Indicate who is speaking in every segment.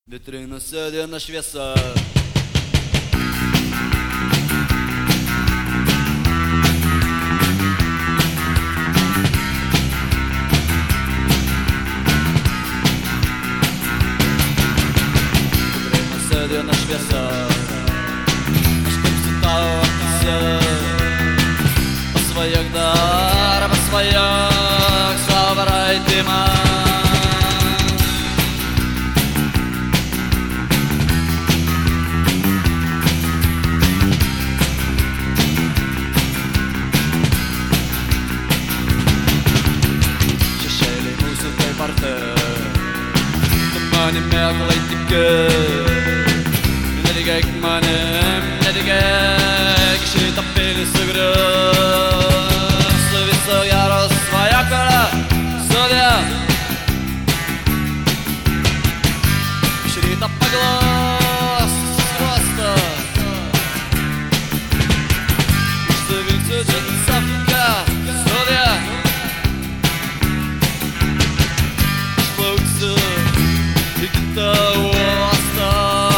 Speaker 1: Vitrinose diena šviesa. Vitrinose diena šviesa. Aš kaip su tavo akise. Pasvajok dar, pasvajok savo praeitį man. Tu manimi aklai tiki, netikėk manim, netikėk šitą pilį sugrius. Viso gero svajoklę sudėm, šitą paglos skruostą. Užsivilksiu džinsapkę sudėm, iki tavo uostą.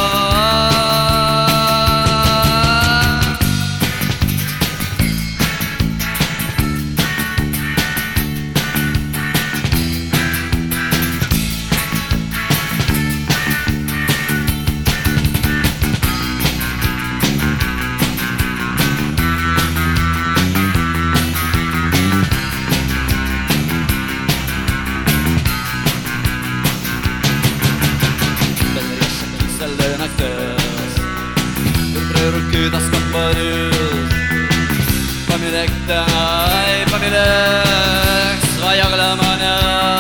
Speaker 1: Ir prirūkytas kambarys. Pamylėk tenai, pamylėk svajoklę mane.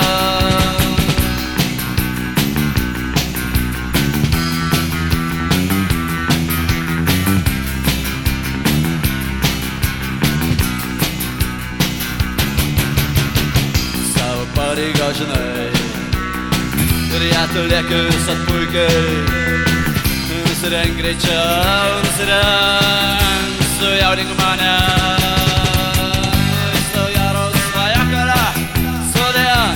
Speaker 1: Savo pareigą žinai ir ją tu lieki visat puikiai. Nusirenk greičiau, nusirenk, sujaudink mane. Viso gero svajoklę sudėm,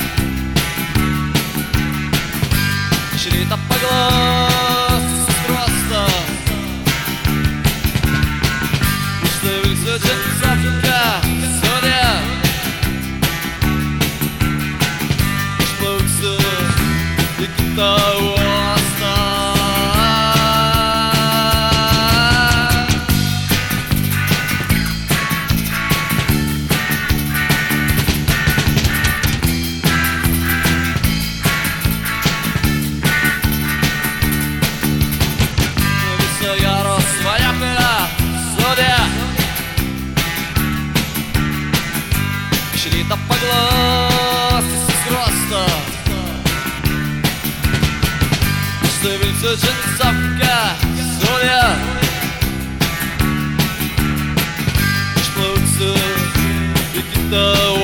Speaker 1: iš ryto paglos skruostą. Užsivilksiu džinsapkę sudėm, išplauksiu iki tavo uostą. Iš ryto paglos skruostą, užsivilksiu džinsapkę sudėm, išplauksiu iki tavo